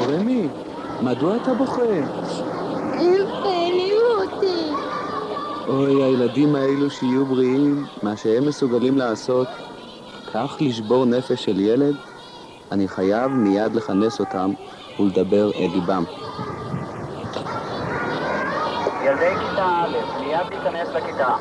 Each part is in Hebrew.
רמי, מדוע אתה בוכה? הם פעלים אותי. אוי, הילדים האלו שיהיו בריאים, מה שהם מסוגלים לעשות, כך לשבור נפש של ילד, אני חייב מיד לכנס אותם ולדבר אל ליבם. ילדי כיתה א', מיד להיכנס לכיתה.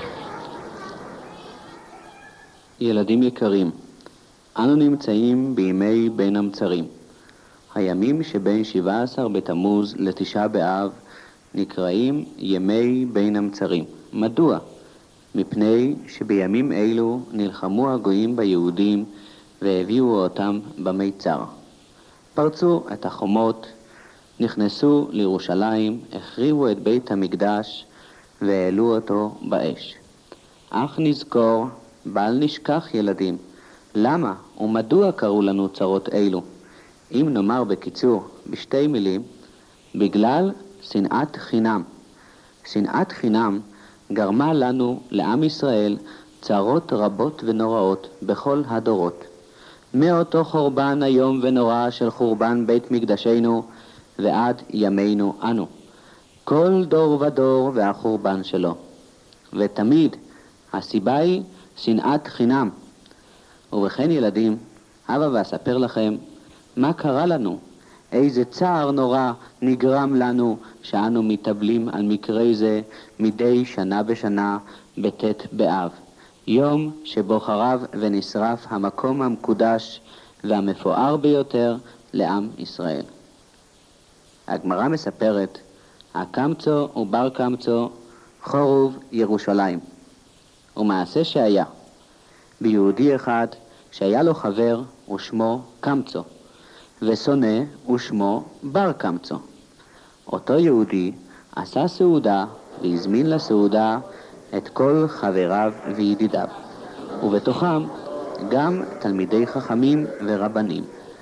ילדים יקרים, אנו נמצאים בימי בין המצרים. הימים שבין 17 בתמוז לתשעה באב נקראים ימי בין המצרים. מדוע? מפני שבימים אלו נלחמו הגויים ביהודים והביאו אותם במיצר. פרצו את החומות, נכנסו לירושלים, החריבו את בית המקדש והעלו אותו באש. אך נזכור, בל נשכח ילדים, למה ומדוע קראו לנו צרות אלו? אם נאמר בקיצור, בשתי מילים, בגלל שנאת חינם. שנאת חינם גרמה לנו, לעם ישראל, צרות רבות ונוראות בכל הדורות. מאותו חורבן היום ונורא של חורבן בית מקדשנו ועד ימינו אנו. כל דור ודור והחורבן שלו. ותמיד הסיבה היא שנאת חינם. ובכן ילדים, הבה ואספר לכם מה קרה לנו, איזה צער נורא נגרם לנו שאנו מתאבלים על מקרה זה מדי שנה בשנה בט' באב, יום שבו חרב ונשרף המקום המקודש והמפואר ביותר לעם ישראל. הגמרא מספרת, הקמצו ובר קמצו חורוב ירושלים. ומעשה שהיה, ביהודי אחד שהיה לו חבר ושמו קמצו, ושונא ושמו בר קמצו. אותו יהודי עשה סעודה והזמין לסעודה את כל חבריו וידידיו, ובתוכם גם תלמידי חכמים ורבנים.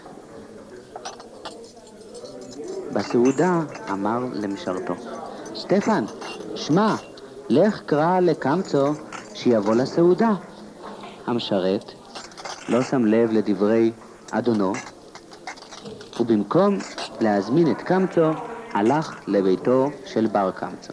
בסעודה אמר למשרתו, סטפן, שמע, לך קרא לקמצו שיבוא לסעודה. המשרת לא שם לב לדברי אדונו, ובמקום להזמין את קמצו, הלך לביתו של בר קמצו.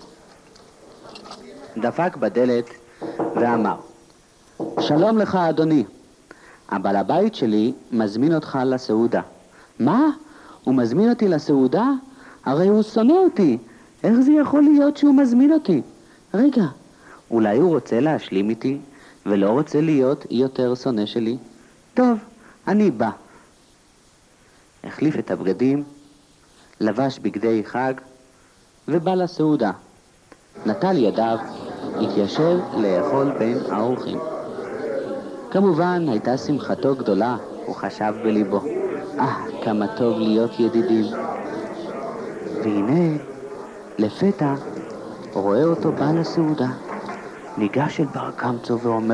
דפק בדלת ואמר, שלום לך אדוני, הבעל הבית שלי מזמין אותך לסעודה. מה? הוא מזמין אותי לסעודה? הרי הוא שונא אותי. איך זה יכול להיות שהוא מזמין אותי? רגע, אולי הוא רוצה להשלים איתי ולא רוצה להיות יותר שונא שלי? טוב, אני בא. החליף את הבגדים, לבש בגדי חג ובא לסעודה. נטל ידיו, התיישב לאכול בין האורחים. כמובן הייתה שמחתו גדולה, הוא חשב בליבו, כמה טוב להיות ידידים. והנה, לפתע, רואה אותו בא לסעודה, ניגש אל בר קמצו ואומר